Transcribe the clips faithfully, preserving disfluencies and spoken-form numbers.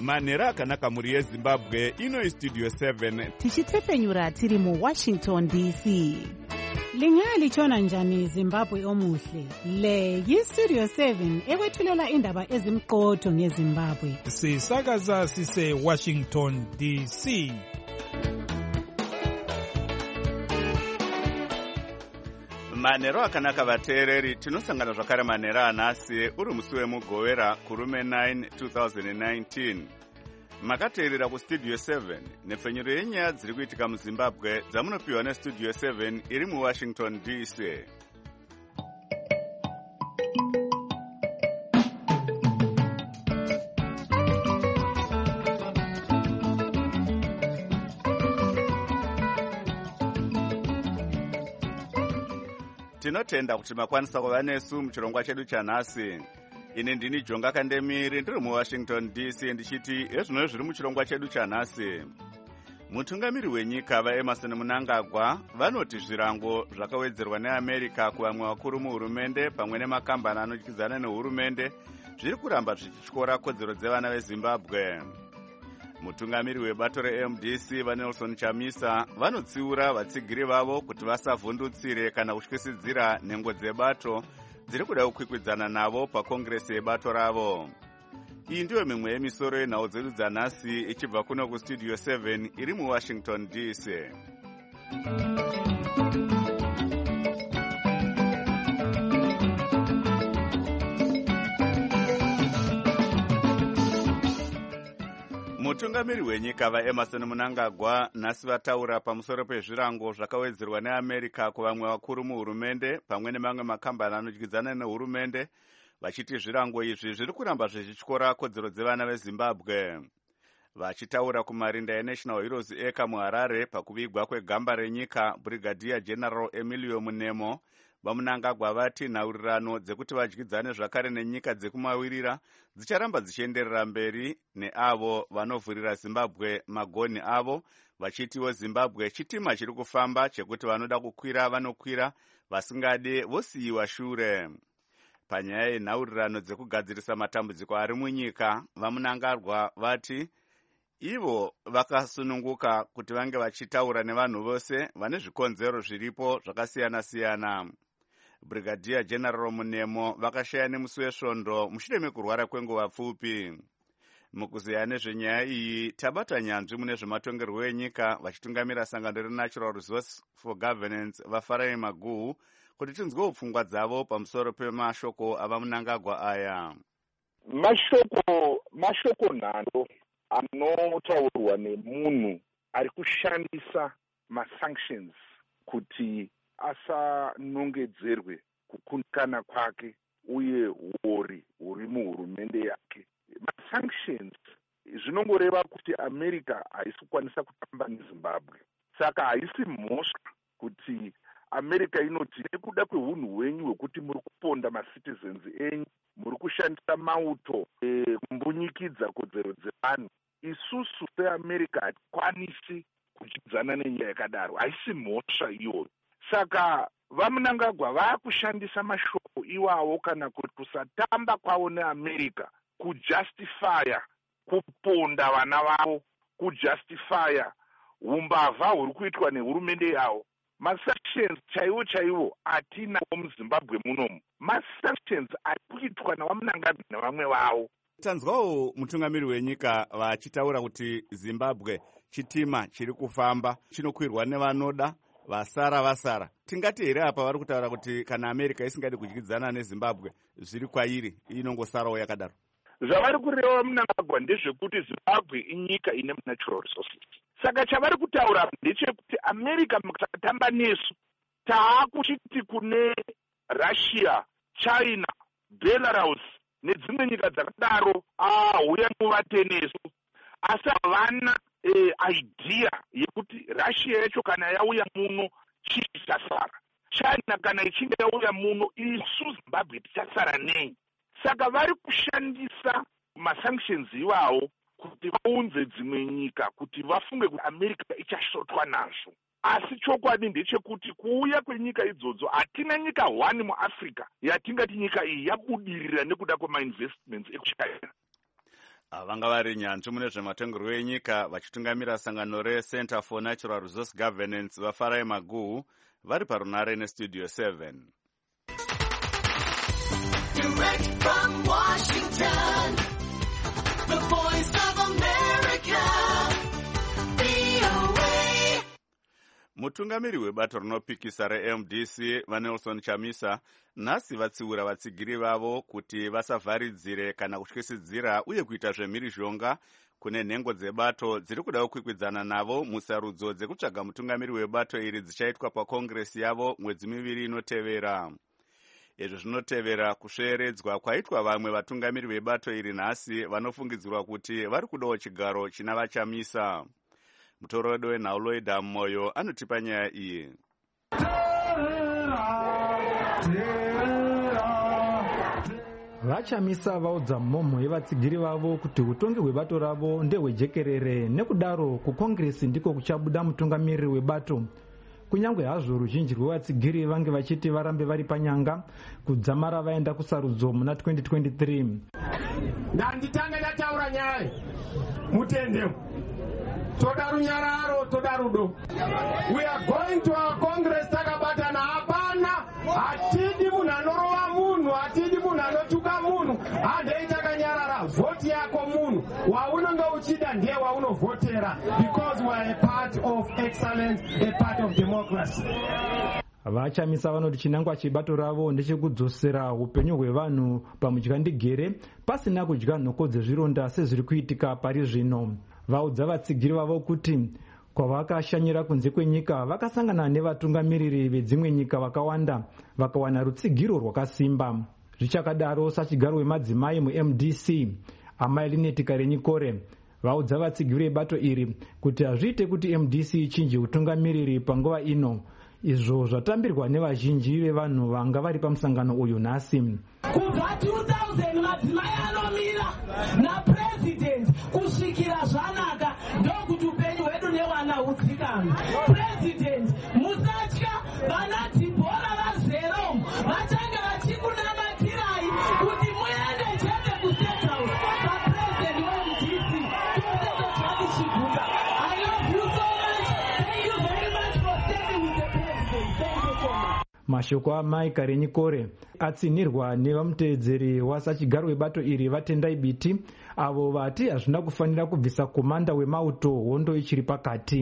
manhero akanaka mhuri yezimbabwe. Ino Studio seven tichitefenyura tiri mu Washington D C. Lingalitshona njani Zimbabwe omuhle? Le yi-Studio seven ekwethulela indaba ezimqotho ngeZimbabwe. Sisakaza sise Washington D C. manhero akanaka vateereri, tinosangana zvakare manhero anhasi uri musi wemugovera kurume nine two thousand nineteen. Makateerera kustudio seven nepfenyuro yenyaya dziri kuitika muzimbabwe dzamunopiwa nestudio seven iri muwashington D C. Tinotenda kuti makwanisa kuva nesu muchirongwa chedu chanhasi. Ini ndini Jonga Kandemiri ndiri muWashington D C ndichiti ezvino zviri muchirongwa chedu chanhasi. Mutungamiri wenyika vaEmerson Mnangagwa vanoti zvirango zvakawedzerwa neAmerica kuvamwe vakuru muhurumende pamwe nemakambani anotyidzana nehurumende zviri kuramba zvichityora kodzero dzevana veZimbabwe. Mutungamiri webato reM D C vaNelson Chamisa vanotsiura vatsigiri vavo kuti vasavhundutsire kana kutyisidzira nhengo dzebato dziri kuda kukwikwidzana navo pakongresi yebato ravo. Iyi ndiyo mimwe yemisoro yenhau dzedu dzanhasi ichibva kuno kustudio seven iri muWashington D C. Mutungamiri wenyika vaEmerson Mnangagwa nhasi vataura pamusoro pezvirango zvakawedzerwa neAmerica kuvamwe vakuru muhurumende pamwe nemamwe makambani anotyidzana nehurumende, vachiti zvirango izvi zviri kuramba zvichityora kodzero dzevana veZimbabwe. Vachitaura kumarinda eNational Heroes Acre muHarare pakuvigwa kwegamba renyika, Brigadier General Emilio Munemo vaMnangagwa vati nhaurirano dzekuti vadyidzane zvakare nenyika dzekumawirira dzicharamba dzichienderera mberi neavo vanovhurira Zimbabwe magonhi avo, vachitiwo Zimbabwe chitima chiri kufamba chekuti vanoda kukwira vanokwira, vasingade vosiyiwa shure. Panyaya yenhaurirano dzekugadzirisa matambudziko ari munyika, vaMnangagwa vati ivo vakasununguka kuti vange vachitaura nevanhu vose vane zvikonzero zviripo zvakasiyana-siyana. Brigadier General Munemo vakashaya nemusi wesvondo mushure mekurwara kwenguva pfupi. Mukuzeya nezvenyaya iyi tabata nyanzvi mune zvematongerwo enyika vachitungamira sangano reNatural Resource for Governance vaFarai Maguhu kuti tinzwewo pfungwa dzavo pamusoro pemashoko avaMnangagwa aya. Mashoko mashoko nhando anotaurwa nemunhu ari kushandisa masanctions kuti asanongedzerwe kukundikana kwake uye uori huri muhurumende yake. Masanctions zvinongoreva kuti America haisi kukwanisa kutamba neZimbabwe. Saka haisi mhosva kuti America inoti nekuda kweunhu hwenyu hwekuti muri kuponda macitizens enyu, muri kushandisa mauto kumbunyikidza kodzero dzevanhu, isusu seAmerica hatikwanisi kudyidzana nenyaya yakadaro. Haisi mhosva iyoyo. Saka vaMnangagwa vakushandisa mashoko iwawo kana kuti kusatamba kwavo neAmerica kujustifya kuponda vana vavo, kujustifya umbavha huri kuitwa nehurumende yavo. Masanctions chaiwo chaiwo hatina muZimbabwe munomu. Masanctions ari kuitwa navaMnangagwa nevamwe vavo. Tanzwawo mutungamiri wenyika vachitaura kuti Zimbabwe chitima chiri kufamba chinokwirwa nevanoda, vasara vasara. Tingati here apa vari kutaura kuti kana America isingadi kudyidzana neZimbabwe zviri kwairi inongosarawo yakadaro? Zvavari kureva Mnangagwa ndezvekuti Zimbabwe inyika ine natural resources. Saka chavari kutaura ndechekuti America mukatamba nesu taakuchiti kune Russia, China, Belarus nedzimwe nyika dzakadaro auya muvate nesu. Asi havana e, idea yekuti Russia yacho kana yauya muno chii chichasara, China kana ichinge yauya muno isu Zimbabwe tichasara nei? Saka vari kushandisa masanctions iwawo kuti vaunze dzimwe nyika kuti vafunge kuti America ichashotwa nazvo. Asi chokwadi ndechekuti kuuya kwenyika idzodzo hatina nyika one muAfrica yatingati nyika iyi yabudirira nekuda kwema investments ekuchina. vanga vari nyanzvi mune zvematongerwo enyika vachitungamira sangano recenter for natural resource governance vafarai maguhu vari parunare nestudio seven. Direct from Washington, the voice of America, V O A. Mutungamiri webato rinopikisa reM D C vaNelson Chamisa nhasi vatsiura vatsigiri vavo kuti vasavharidzire kana kutyisidzira uye kuita zvemhirizhonga kune nhengo dzebato dziri kuda kukwikwidzana navo musarudzo dzekutsvaga mutungamiri webato iri dzichaitwa pakongresi yavo mwedzi miviri inotevera. Izvi zvinotevera kusveeredzwa kwaitwa vamwe vatungamiri vebato iri nhasi vanofungidzirwa kuti vari kudawo chigaro china vaChamisa. Mutorodo weNhauloida Moyo anotipa nyaya iyi. VaChamisa vaudza mhomho yevatsigiri vavo kuti utongi hwebato ravo ndehwejekerere, nekudaro kukongresi ndiko kuchabuda mutungamiri webato. Kunyange hazvo ruzhinji rwevatsigiri vange vachiti varambe vari panyanga kudzamara vaenda kusarudzo muna twenty twenty-three. Ndanditanga ndataura nyaya mutendemo toda runyararo toda rudo. We are going to our congress takabatana hapana, hatidi munhu anorova munhu, hatidi munhu anotuka munhu, handei takanyarara. Voti yako munhu waunonge uchida ndiye waunovhotera, because we are a part of excellence, a part of democracy. VaChamisa vanoti chinangwa chebato ravo ndechekudzosera upenyu hwevanhu pamudyandegere pasina kudya nhoko dzezvironda sezviri kuitika pari zvino. Vaudza vatsigiri vavo kuti kwavakashanyira kunze kwenyika vakasangana nevatungamiriri vedzimwe nyika vakawanda vakawana rutsigiro rwakasimba. Zvichakadaro sachigaro wemadzimai muM D C amai Lineti Karenyikore vaudza vatsigiri vebato iri kuti hazviite kuti M D C ichinje utungamiriri panguva ino, izvo zvatambirwa nevazhinji vevanhu vanga vari pamusangano uyu nhasi. Kubva two thousand madzimai anomira napresident kusvikira zvanaka ndokuti upenyu hwedu newana hudzikana. President musatya, vana Dhibhora vaZero vachange vachikunamatirai kuti muende chete kuState House papresident weM D C Tosendo Twali Chiguta. I love you so much. Thank you very much for standing with the president. Thank you so much. Mashoko amai Karenyikore atsinirwa nevamuteedzeri wasachigaro webato iri vaTendai Biti avo vati hazvina kufanira kubvisa komanda wemauto hondo ichiri pakati.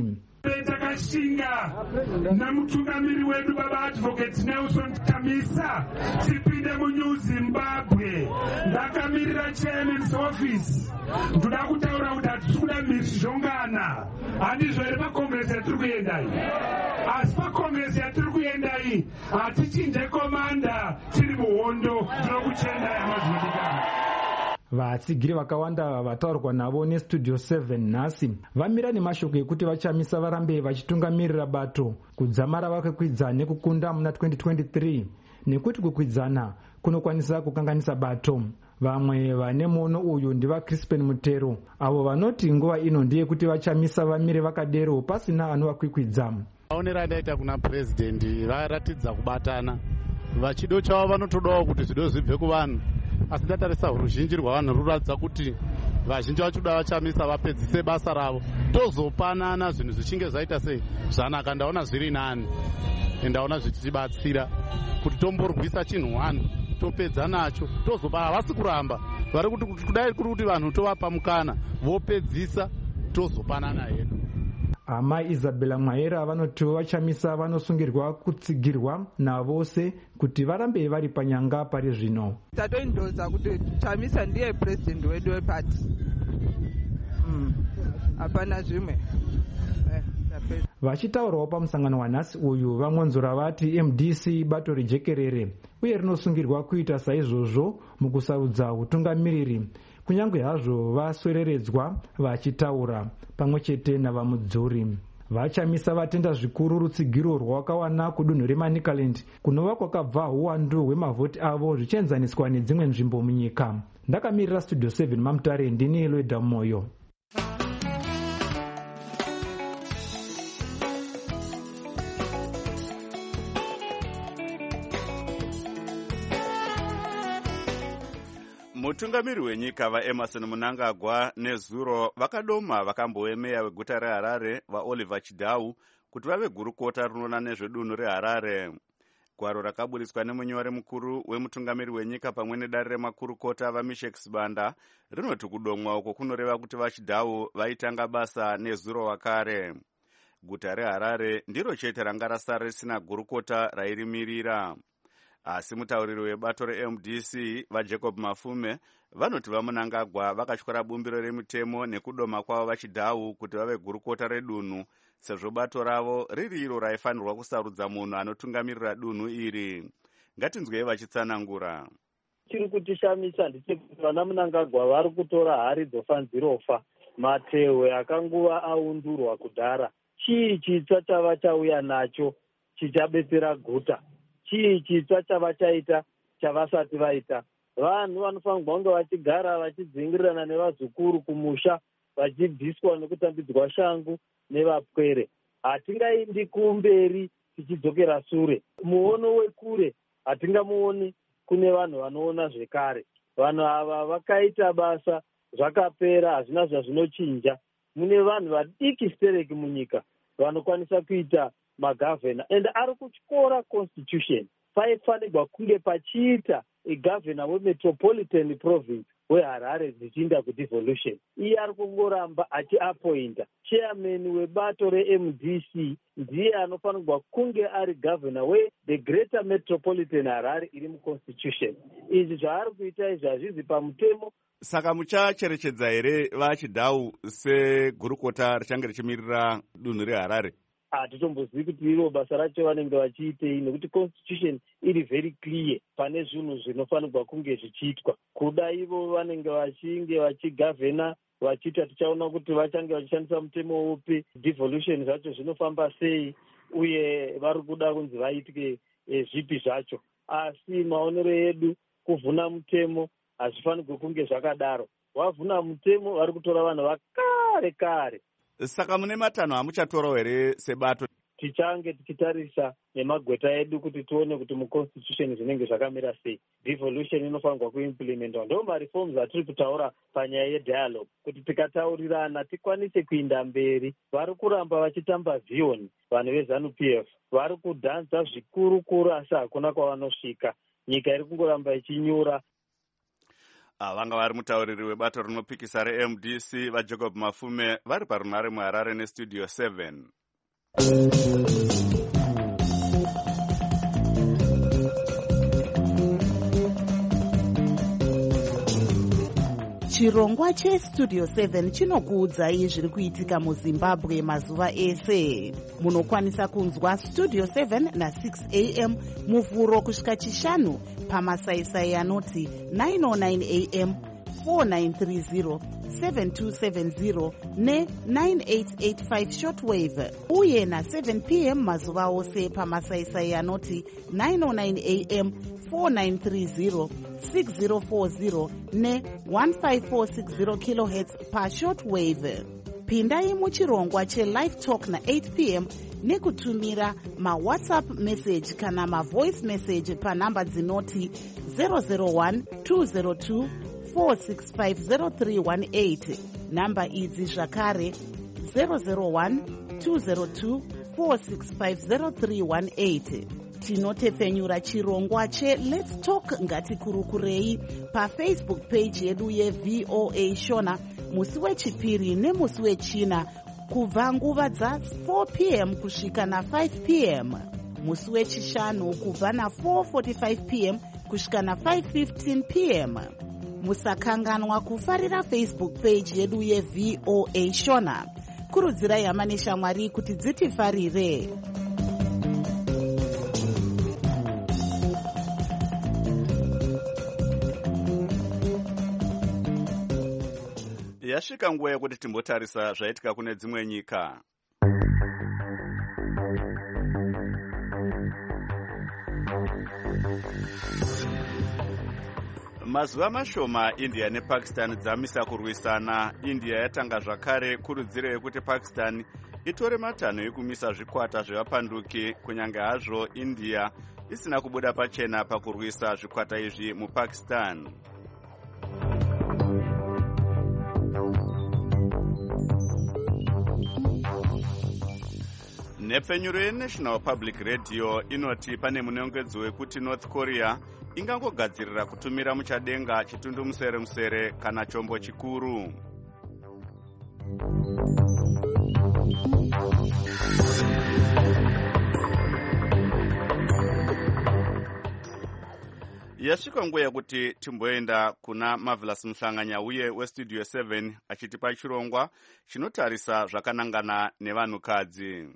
Takashinga namutungamiri wedu baba advocate Nelson Chamisa tipinde muNew Zimbabwe. Ndakamirira chairman's office. Ndoda kutaura kuti hatisi kuda mhirizhongana. Handizvo here pakongresi yatiri kuenda iyi. Asi pakongresi yatiri kuenda iyi hatichinje komanda tiri muhondo tinokuchendai amazvinodikana. Vatsigiri vakawanda vataurwa navo nestudio seven nhasi vamira nemashoko ekuti vaChamisa varambe vachitungamirira bato kudzamara vakakwidza nekukunda muna twenty twenty-three, nekuti kukwidzana kunokwanisa kukanganisa bato. Vamwe vane muono uyu ndiva Crispin Mutero avo vanoti nguva ino ndiye kuti vaChamisa vamire vakadero pasina anovakwikwidza. Aonera ndaita kuna president varatidza kubatana, vachido chavo vanotodawo kuti zvido zvibve kuvanhu, asi ndatarisa ruzhinji rwavanhu ruratidza kuti vazhinji vachoda vaChamisa vapedzise basa ravo tozopanana zvinhu zvichinge zvaita sei zvanaka. Ndaona zviri nani, ndaona zvichitibatsira kuti tomborwisa chinhu one topedza nacho tozopa. Havasi kuramba, vari kuti kudai kuri kuti vanhu tovapa mukana vopedzisa tozopanana hedu. Amai Isabella Mwaera vanoti vaChamisa vanosungirwa kutsigirwa navose kuti varambe vari panyanga pari zvino. Tatoindodza kuti Chamisa ndiye president wedu wepati. Hapana zvimwe. Vachitaurawo pamusangano wanhasi uyu vamwanzura vati M D C bato rejekerere uye rinosungirwa kuita saizvozvo mukusarudza utungamiriri, kunyange hazvo vaswereredzwa vachitaura pamwe chete navamudzuri. VaChamisa vatenda zvikuru rutsigiro rwakawana kudunhu reManicaland kunova kwakabva uwandu hwemavhoti avo zvichienzaniswa nedzimwe nzvimbo munyika. Ndakamirira studio seven Mamutare, ndini Eloida Moyo. mutungamiri wenyika vaemerson mnangagwa nezuro vakadoma vakambowemeya weguta reharare vaoliver chidau kuti vave gurukota rinoona nezvedunhu reharare. Gwaro rakaburitswa nemunyori mukuru wemutungamiri wenyika pamwe nedare remakurukota vamishek sibanda rinoti kudomwa uko kunoreva kuti vachidhau vaitanga basa nezuro wakare. Guta reharare ndiro chete ranga rasara risina gurukota rairimirira. Asi mutauriri webato re-M D C vajacob mafume vanoti vamunangagwa vakatyora bumbiro remitemo nekudoma kwavo vachidhau kuti vave gurukota redunhu, sezvo bato ravo riri iro raifanirwa kusarudza munhu anotungamirira dunhu iri. Ngatinzwei vachitsanangura. Chiri kutishamisa ndechekuti vana Mnangagwa vari kutora hari dzofanzirofa, matehwe akanguva aundurwa kudhara. Chii chitsva chava chauya nacho chichabetsera guta? Chii chitsva chava chaita chavasati vaita? Vanhu vanofanirwa kunge vachigara vachidzingirirana nevazukuru kumusha, vachibviswa nekutambidzwa shangu nevapwere. Hatingaindi kumberi tichidzokera sure. Muono wekure hatingamuoni kune vanhu vanoona zvekare. Vanhu ava vakaita basa zvakapera, hazvina zvazvinochinja. Mune vanhu vadiki stereki munyika vanokwanisa kuita magavhena, and ari kutyora constitution. Paifanirwa kunge pachiita igavhena wemetropolitan province weHarare dzichiinda kudevolution. Iye ari kungoramba achiapointa chairman webato re-M D C, ndiye anofanirwa kunge ari gavhena we-the greater metropolitan Harare iri muconstitution. Izvi zvaari kuita izvi hazvizi pamutemo. Saka muchacherechedza here vachidhau segurukota richange richimirira dunhu reHarare? Hatitombozivi kuti iro basa racho vanenge vachiitei, nekuti constitution iri very clear pane zvinhu zvinofanirwa kunge zvichiitwa. Kuda ivo vanenge vachinge vachigavhena vachiita, tichaona kuti vachange vachishandisa mutemo upi, devolution zvacho zvinofamba sei, uye vari kuda kunzi vaitike e, zvipi zvacho. Asi maonero edu kuvhuna mutemo hazvifanirwe kunge zvakadaro. Wavhuna mutemo vari kutora vanhu vakare kare. Saka mune matanho hamuchatorawo here sebato? Tichange tichitarisa nemagweta edu kuti tione kuti muconstitution zvinenge zvakamira sei. Devolution inofanirwa kuimplementwa. Ndo mareforms atiri kutaura panyaya yedialogue, kuti tikataurirana tikwanise kuinda mberi. Vari kuramba vachitamba vioni vanhu veZANU P F, vari kudhanza zvikuru kuru asi hakuna kwavanosvika. Nyika iri kungoramba ichinyura. Vanga vari mutauriri webato rinopikisa re-M D C vajacob mafume vari parunare muHarare nestudio seven. Chirongwa chestudio seven chinokuudzai zviri kuitika muZimbabwe mazuva ese. Munokwanisa kunzwa studio seven na six a m muvhuro kusvika chishanu pamasaisai anoti nine oh nine a m, four nine three zero, seven two seven zero ne nine eight eight five shortwave, uye na seven p m mazuva ose pamasaisai anoti nine oh nine a m, four nine three zero, six zero four zero ne one five four six zero kilohertz pa shortwave. Pindai muchirongwa che-live talk na eight p m nekutumira ma-WhatsApp message kana ma-voice message panhamba dzinoti zero zero one two zero two four six five zero three one eight. Namba idzi zvakare zero zero one two zero two four six five zero three one eight. Tinotepfenyura chirongwa che-Let's Talk ngatikurukurei pafacebook page yedu ye-V O A Shona musi wechipiri nemusi wechina kubva nguva dza four p m kusvika na five p m, musi wechishanu kubva na four forty-five p m kusvika na five fifteen p m. Musakanganwa kufarira Facebook page yedu ye-V O A Shona. Kurudzirai hama neshamwari kuti dzitifarire. Yasvika nguva yekuti timbotarisa zvaitika kune dzimwe nyika. Mazuva mashoma India nePakistan dzamisa kurwisana. India yatanga zvakare kurudziro yekuti Pakistan itore matanho ekumisa zvikwata zvevapanduki, kunyange hazvo India isina kubuda pachena pakurwisa zvikwata izvi muPakistan. nepfenyuro yenational public radio inoti pane munongedzo wekuti north korea ingangogadzirira kutumira muchadenga chitundumusere musere kana chombo chikuru. Yasvika nguva yekuti timboenda kuna Marvelous Muhlanganya uye westudio seven achitipa chirongwa chinotarisa zvakanangana nevanhukadzi.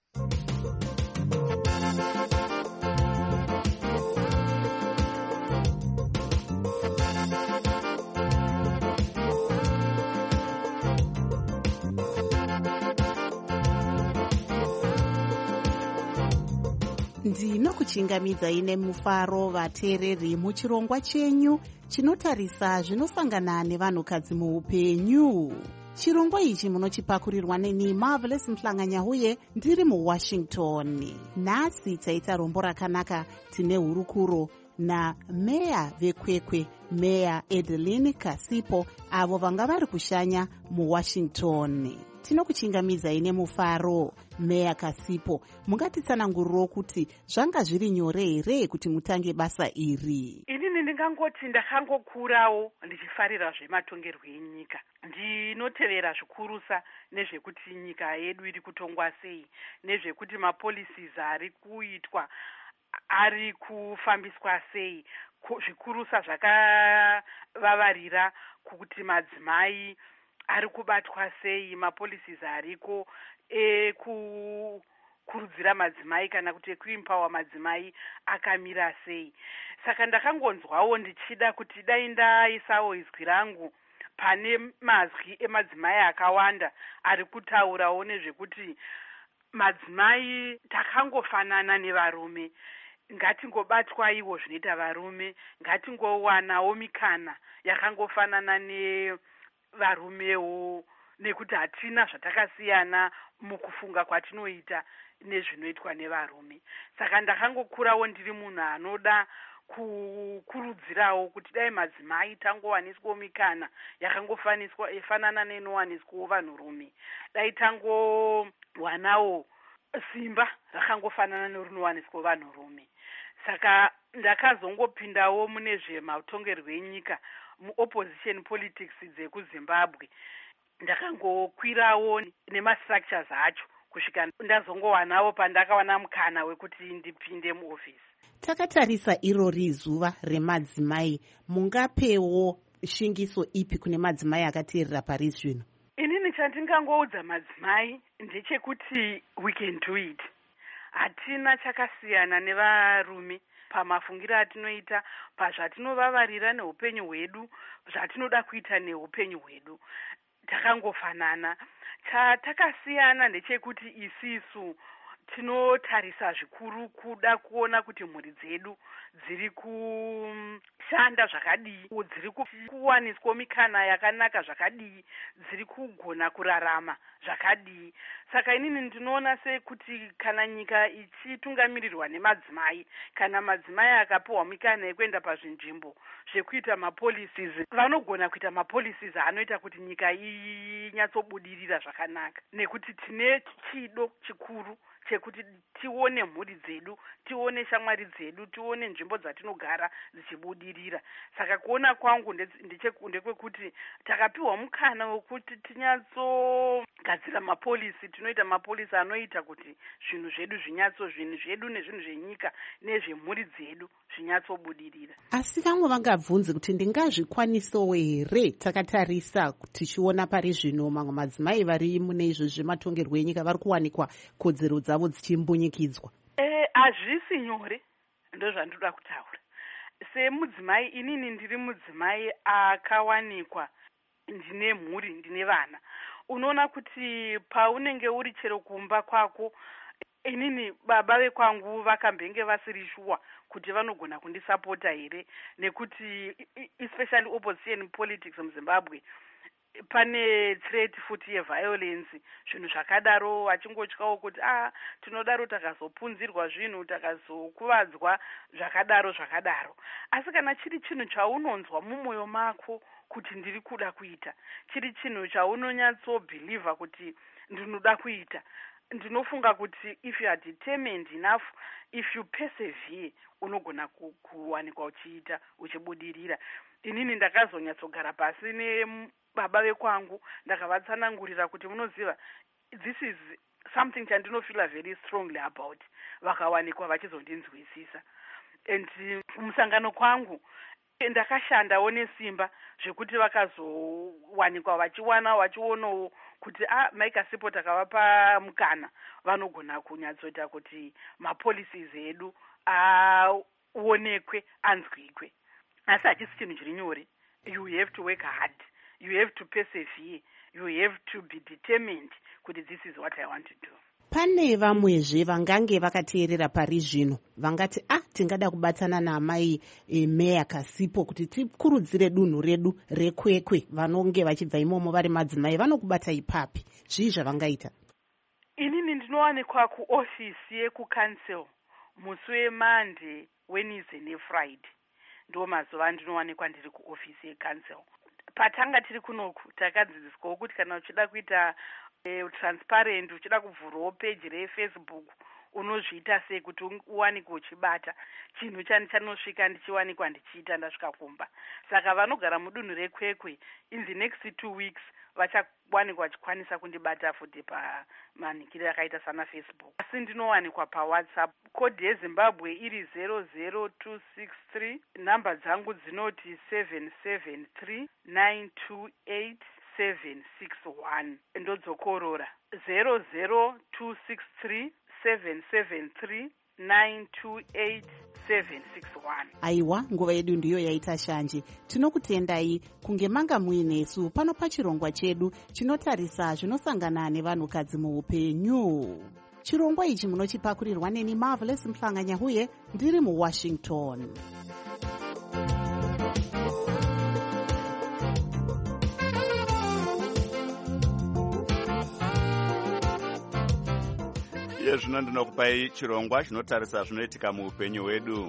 ndinokuchingamidzai nemufaro vateereri muchirongwa chenyu chinotarisa zvinosangana nevanhukadzi muupenyu. Chirongwa ichi munochipakurirwa neni Marvelous Muhlanganya uye ndiri muwashington. Nhasi taita rombo rakanaka tine hurukuro nameya vekwekwe meya Adeline Kasipo avo vanga vari kushanya muwashington. Tinokuchingamidzai nemufaro meya Kasipo, mungatitsananguriro kuti zvanga zviri nyore here kuti mutange basa iri? Inini ndingangoti ndakangokurawo ndichifarira zvematongerwo enyika. Ndinotevera zvikurusa nezvekuti nyika yedu iri kutongwa sei, nezvekuti mapolicies ari kuitwa ari kufambiswa sei, zvikurusa zvakavavarira kuti madzimai ari kubatwa sei, mapolicies ariko ekukurudzira madzimai kana kuti ekuimpawa madzimai akamira sei. Saka ndakangonzwawo ndichida kuti dai ndaisawo izwi rangu pane mazwi emadzimai akawanda ari kutaurawo nezvekuti madzimai takangofanana nevarume, ngatingobatwaiwo zvinoita varume, ngatingowanawo mikana yakangofanana nevarumewo, nekuti hatina zvatakasiyana mukufunga kwatinoita nezvinoitwa nevarume. Saka ndakangokurawo ndiri munhu anoda kukurudzirawo kuti dai madzimai tangowaniswawo mikana yakangofaniswa ifanana neinowaniswawo vanhurume, dai tangowanawo simba rakangofanana nerinowaniswawo vanhurume. Saka ndakazongopindawo mune zvematongerwo enyika muopposition politics dzekuZimbabwe. Ndakangokwirawo nemastructures acho kusvika ndazongowanawo pandakawana mukana wekuti ndipinde muofisi. Takatarisa irori zuva remadzimai, mungapewo shingiso ipi kune madzimai akateerera pari zvino? Inini chandingangoudza madzimai ndechekuti we can do it. Hatina chakasiyana nevarume pamafungiro atinoita, pazvatinovavarira neupenyu hwedu, zvatinoda kuita neupenyu hwedu. Takangofanana. Chatakasiyana ndechekuti isisu tinotarisa zvikuru kuda kuona kuti mhuri dzedu dziri kushanda zvakadii, dziri kuwaniswa mikana yakanaka zvakadii, dziri kugona kurarama zvakadii. Saka inini ndinoona sekuti kana nyika ichitungamirirwa nemadzimai, kana madzimai akapiwa mikana yekuenda pazvinzvimbo zvekuita mapolicies, vanogona kuita mapolicies anoita kuti nyika inyatsobudirira zvakanaka, nekuti tine chido chikuru chekuti tione mhuri dzedu, tione shamwari dzedu, tione nzvimbo dzatinogara dzichibudirira. Saka kuona kwangu ndekwekuti takapiwa mukana wekuti tinyatsogadzira mapolisi, tinoita mapolisi anoita kuti zvinhu zvedu zvinyatso, zvinhu zvedu nezvinhu zvenyika nezvemhuri dzedu zvinyatsobudirira. Asi vamwe vangabvunze kuti ndingazvikwanisawo here takatarisa tichiona pari zvino mamwe madzimai vari mune izvo zvematongerwo enyika vari kuwanikwa kodzero dzavo dzichimbunyikidzwa? Eh, hazvisi nyore, ndozvandoda kutaura. Semudzimai, inini ndiri mudzimai akawanikwa ndine mhuri, ndine vana. Unoona kuti paunenge uri chero kumba kwako, inini baba vekwangu vakambenge vasiri shuwa kuti vanogona kundisapota here, nekuti especially opposition politics muZimbabwe pane threat futi yeviolence, zvinhu zvakadaro, vachingotyawo kuti ah tinodaro takazopunzirwa zvinhu, takazokuvadzwa zvakadaro zvakadaro. Asi kana chiri chinhu chaunonzwa mumwoyo mako kuti ndiri kuda kuita, chiri chinhu chaunonyatsobhilivha kuti ndinoda kuita, ndinofunga kuti if you are determined enough, if you persevere, unogona kuwanikwa uchiita uchibudirira. Inini ndakazonyatsogara pasi nebaba vekwangu ndakavatsanangurira kuti munoziva, this is something chandinofila very strongly about, vakawanikwa vachizondinzwisisa. And kumusangano kwangu ndakashandawo nesimba zvekuti vakazowanikwa vachiwana vachionawo kuti ah, Mike Sipo takavapa mukana vanogona kunyatsoita kuti mapolicies edu aonekwe anzwikwe. Asi hachisi chinhu chiri nyore. You have to work hard, you have to persevere, you have to be determined kuti this is what I want to do. Pane vamwezve vangange vakateerera pari zvino vangati ah tingada kubatsana naamai e, Meya Kasipo kuti tikurudzire dunhu redu rekwekwe, vanonge vachibva imomo vari madzimai vanokubata ipapi, zvii zvavangaita? Inini ndinowanikwa kuofisi yekucouncil musi weMonday, Wednesday neFriday. Ndo mazuva ndinowanikwa ndiri kuofisi yecouncil. Patanga tiri kunoku takadzidziswawo kuti kana uchida kuita e, transparent, uchida kuvhurawo peji reFacebook, unozviita sei kuti uwanikwe uchibata chinhu chani chanosvika ndichiwanikwa ndichiita ndasvika kumba. Saka vanogara mudunhu rekwekwe in the next two weeks vachawanikwa vachikwanisa kundibata futi pamanikiro akaita sana Facebook. Asi ndinowanikwa paWhatsApp, kodi yeZimbabwe iri zero zero two six three, namba dzangu dzinoti seven seven three nine two eight seven six one. Ndodzokorora zero zero two six three seven seven three nine two eight seven six one. Aiwa, nguva yedu ndiyo yaita shanje. Tinokutendai kunge manga muinesu pano pachirongwa chedu chinotarisa zvinosangana nevanhukadzi muupenyu. Chirongwa ichi munochipakurirwa neni Marvelous Mhlanga-Nyahuye ndiri muWashington. Iye zvino ndinokupai chirongwa chinotarisa zvinoitika muupenyu hwedu.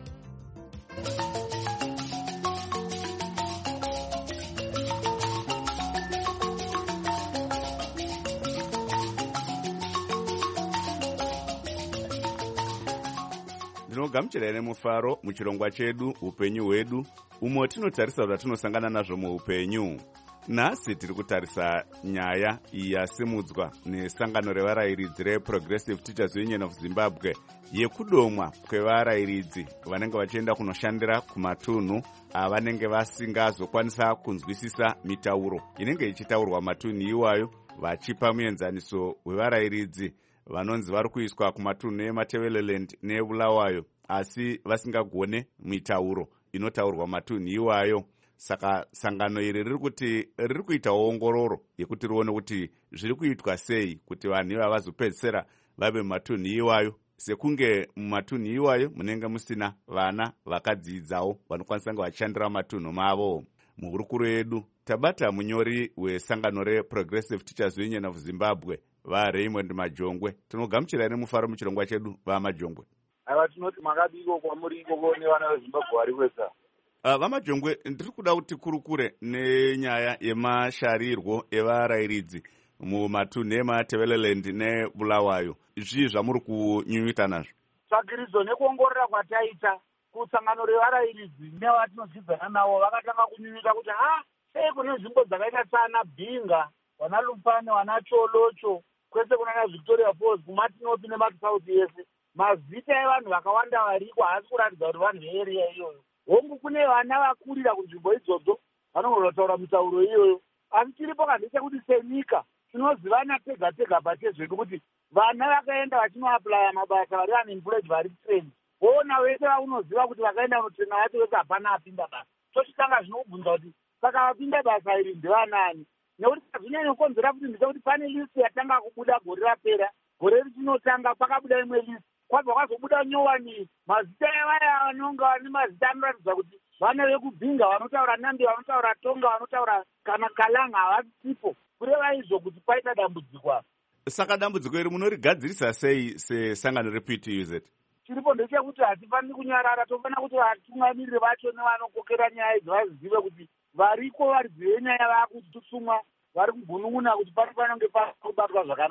Ndinogamuchirai nemufaro muchirongwa chedu upenyu hwedu, umo tinotarisa zvatinosangana nazvo muupenyu. Nhasi tiri kutarisa nyaya yasimudzwa nesangano revarayiridzi reProgressive Teachers Union of Zimbabwe yekudomwa kwevarayiridzi vanenge vachienda kunoshandira kumatunhu avanenge vasingazokwanisa kunzwisisa mitauro inenge ichitaurwa matunhu iwayo, vachipa muenzaniso wevarayiridzi vanonzi vari kuiswa kumatunhu eMatabeleland neBulawayo asi vasingagone mitauro inotaurwa matunhu iwayo. Saka sangano iri riri kuti riri kuita ongororo yekuti rione kuti zviri kuitwa sei kuti vanhu iva vazopedzisira vave mumatunhu iwayo, sekunge mumatunhu iwayo munenge musina vana vakadzidzawo vanokwanisa kunge vachishandira matunhu mavo. Muhurukuro yedu tabata munyori wesangano reProgressive Teachers Union of Zimbabwe vaRaymond Majongwe. Tinogamuchirai nemufaro muchirongwa chedu vaMajongwe. Aiwa, tinoti makadiko kwamuri ikoko nevana veZimbabwe vari kwesa. Uh, vaMajongwe, ndiri kuda kuti kurukure nenyaya yemasharirwo evarayiridzi mumatunhu eMatabeleland neBulawayo. Zvii zvamuri kunyunyuta nazvo? Tsvagiridzo nekuongorora kwataita kusangano revarayiridzi nevatinodzidzana navo vakatanga kunyunyuta kuti ha sei kune nzvimbo dzakaita sana Bhinga, wana Lupane, wana Cholocho, kwese kunana Victoria Falls, kumatinopi nemakisauti yese, mazita evanhu vakawanda variko haasi kuratidza kuti vanhu vearea iyoyo. Hongu kune vana vakurira kunzvimbo idzodzo vanogona kutaura mitauro iyoyo. Asi tiripo kanhi chekuti senyika tinozivana tega tega pachezvedu kuti vana vakaenda vachinoaplaya mabasa vari unemployed vari trained. Woona wese vaunoziva kuti vakaenda kunotraina vacho wese hapana apinda basa. Tochitanga zvinobvunza kuti saka vapinda basa iri ndevanani? Nekuti hazvinyanya kukonzera kuti ndechekuti pane list yatanga kubuda gore rapera, gore richinotanga pakabuda imwe list. Kwabva kwazobuda nyowani mazita evaya vanonga vane mazita anoratidza kuti vana vekubhinga vanotaura Nambi, vanotaura Tonga, vanotaura kana Kalanga havasipo. Kureva izvo kuti paita dambudziko apa. Saka dambudziko iri munorigadzirisa sei sesangano reP T U Z? Chiripo ndechekuti hatifaniri kunyarara, tofanira kuti vatungamiriri vacho nevanokokera nyaya idzi vazive kuti variko varidzi venyaya vaakutusumwa vari kugunun'una kuti pari panonge pari kubatwa zvakanaka.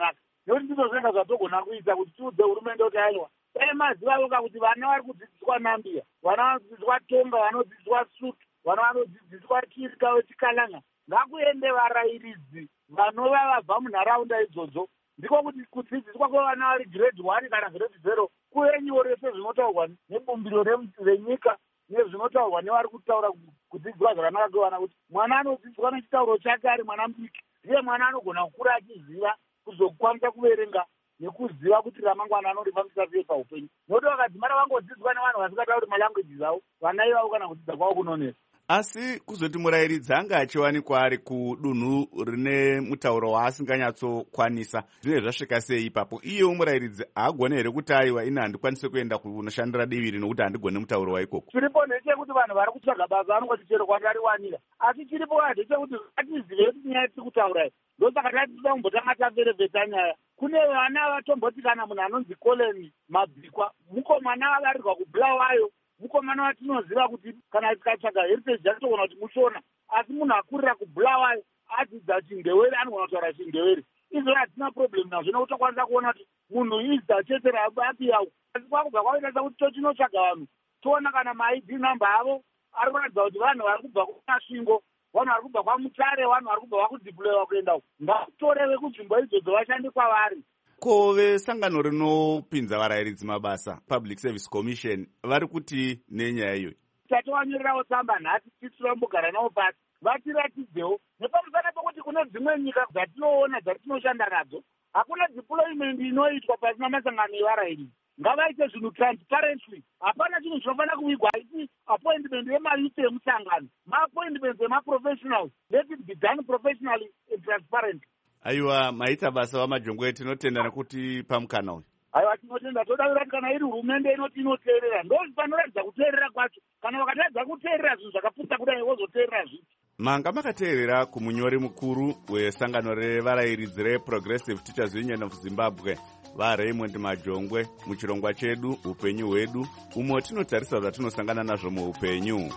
nekuti ndizvo zvenga zvatogona kuita kuti tiudze hurumende kuti aiwa dai maziva voka kuti vana vari kudzidziswa nambia, vana vanodzidziswa tonga, vanodzidziswa sutu, vana vanodzidziswa chirika wechikalanga, ngakuende varayiridzi vanova vabva munharaunda idzodzo, ndiko kuti kudzidziswa kwevana vari grade one kana grade zero kuve nyore sezvinotaurwa nebumbiro renyika nezvinotaurwa nevari kutaura kudzidziswa zvakanaka kwevana, kuti mwana anodzidziswa nechitauro chake ari mwana mudiki, ndiye mwana anogona kukura achiziva kuzokwanisa kuverenga nekuziva kuti ramangwana anorifambisa sei paupenyu. Nokuti vakadzimara vangodzidziswa nevanhu vasingatauri malangweji avo, vana ivavo kana kudzidza kwavo kunonesa. Asi kuzoti murayiridzi anga achiwanikwa ari kudunhu rine mutauro waasinganyatsokwanisa, zvine zvasvika sei ipapo? Iyewo murayiridzi haagone here kuti aiwa ina handikwanise kuenda kunoshandira divi rino kuti handigone mutauro waikoko? Chiripo ndechekuti vanhu vari kutsvaga basa vanongoti chero kwandariwanira, asi chiripo ndechekuti ngatizive kuti nyaya tiri kutaura ndosaka tatida kumbotanga taverevheta nyaya. Kune vana vatomboti kana munhu anonzi Colin Mabvikwa, mukomana vakarirwa kuBulawayo, mukomana watinoziva kuti kana tikatsvaga heritage yatogona kuti mushona, asi munhu akurira kuBulawayo adzidza chindewere anogona kutaura chindewere. Izvo hatina problem nazvo nekuti tokwanisa kuona kuti munhu izda chete rababiyawo, asi kwakubva kwaita kuti tochinotsvaga vanhu toona kana maid number avo ari kuratidza kuti vanhu vari kubva kumasvingo, vanhu vari kubva kwaMutare, vanhu vari kubva kwakudhibhulewa kuenda ngatorewe kunzvimbo idzodzo vashandi kwavari. Ko vesangano rinopinza varayiridzi mabasa Public Service Commission vari kuti nenyaya iyoyi? Tatowanyorerawo tsamba nhasi titi tombogara navo pasi vatiratidzewo nepamusana pekuti kune dzimwe nyika dzatinoona dzatinoshanda nadzo hakuna deployment inoitwa pasina masangano evarayiridzi. Ngavaite zvinhu transparently, hapana chinhu chinofanira kuvigwa iti appointment yemayuth emusangano, maappointments emaprofessionals, let it be done professionally and transparently. Aiwa, maita basa vamajongwe tinotenda nekuti pamukana uyu. Aiwa, tinotenda, toda kuti kana iri hurumende inoti inoteerera, ndo panoratidza kuteerera kwacho. Kana vakatadza kuteerera zvinhu zvakapfuta kudai vozoteerera zviti. Manga makateerera kumunyori mukuru wesangano revarayiridzi reProgressive Teachers Union of Zimbabwe, vaRaymond Majongwe, muchirongwa chedu upenyu hwedu, umo tinotarisa zvatinosangana nazvo muupenyu.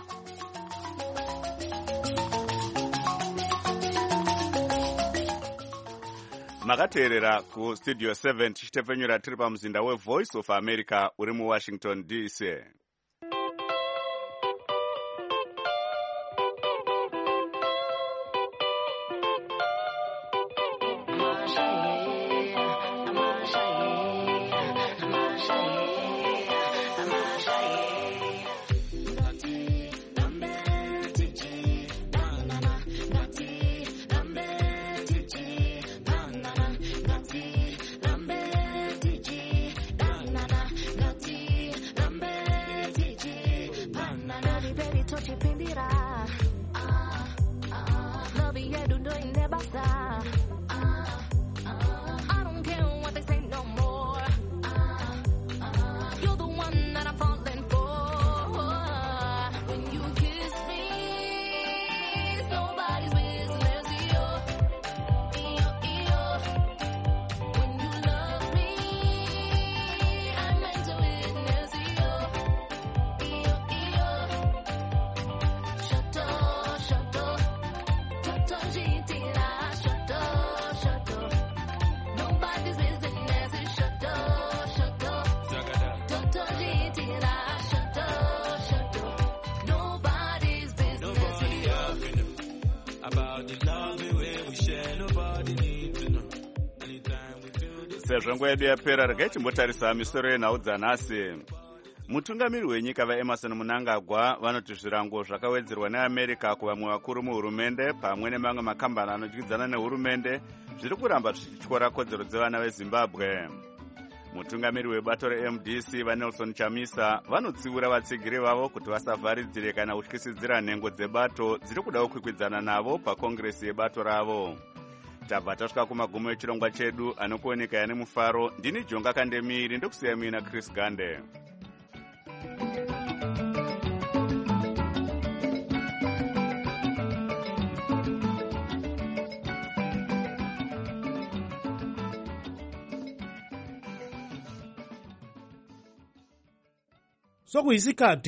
Makateerera ku Studio seven tichitepfenyura tiri pamuzinda weVoice of America uri muWashington D C. Sezvo nguva yedu yapera, regai timbotarisa misoro yenhau dzanhasi. Mutungamiri wenyika vaEmerson Mnangagwa vanoti zvirango zvakawedzerwa neAmerica kuvamwe vakuru muhurumende pamwe nemamwe makambani anodyidzana nehurumende zviri kuramba zvichityora kodzero dzevana veZimbabwe. Mutungamiri webato reM D C vaNelson Chamisa vanotsiura vatsigiri vavo kuti vasavharidzire kana kutyisidzira nhengo dzebato dziri kuda kukwikwidzana navo pakongresi yebato ravo. Tabva tasvika kumagumo echirongwa chedu, anokuoneka yane mufaro. Ndini Jonga Kandemiri, ndokusiya mina Chris Gande. sokuyisikhathi